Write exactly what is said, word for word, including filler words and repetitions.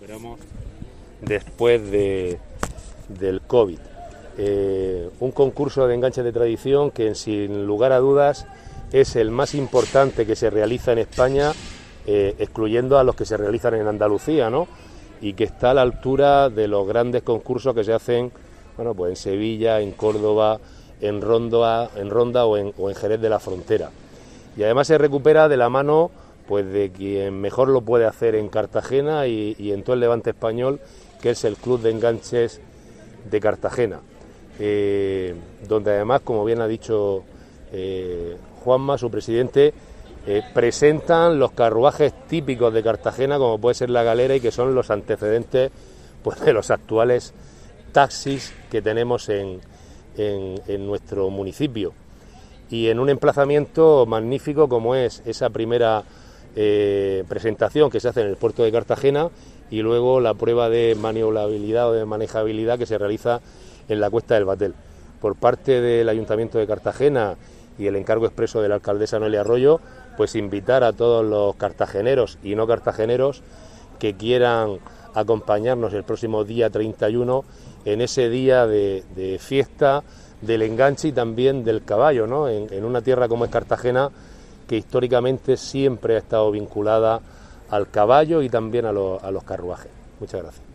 recuperamos después de, del COVID. Eh, un concurso de enganches de tradición que sin lugar a dudas es el más importante que se realiza en España, eh, excluyendo a los que se realizan en Andalucía, ¿no? Y que está a la altura de los grandes concursos que se hacen, bueno, pues en Sevilla, en Córdoba, en Ronda, en Ronda o en, o en Jerez de la Frontera. Y además se recupera de la mano pues de quien mejor lo puede hacer en Cartagena y, y en todo el Levante español, que es el Club de Enganches de Cartagena, eh, donde además, como bien ha dicho eh, Juanma, su presidente, eh, presentan los carruajes típicos de Cartagena, como puede ser la galera, y que son los antecedentes pues, de los actuales taxis que tenemos en, en, en nuestro municipio. Y en un emplazamiento magnífico como es esa primera eh, presentación que se hace en el puerto de Cartagena y luego la prueba de maniobrabilidad o de manejabilidad que se realiza en la Cuesta del Batel. Por parte del Ayuntamiento de Cartagena y el encargo expreso de la alcaldesa Noelia Arroyo, pues invitar a todos los cartageneros y no cartageneros que quieran acompañarnos el próximo día treinta y uno en ese día de, de fiesta del enganche y también del caballo, ¿no? En, en una tierra como es Cartagena, que históricamente siempre ha estado vinculada al caballo y también a, lo, a los carruajes. Muchas gracias.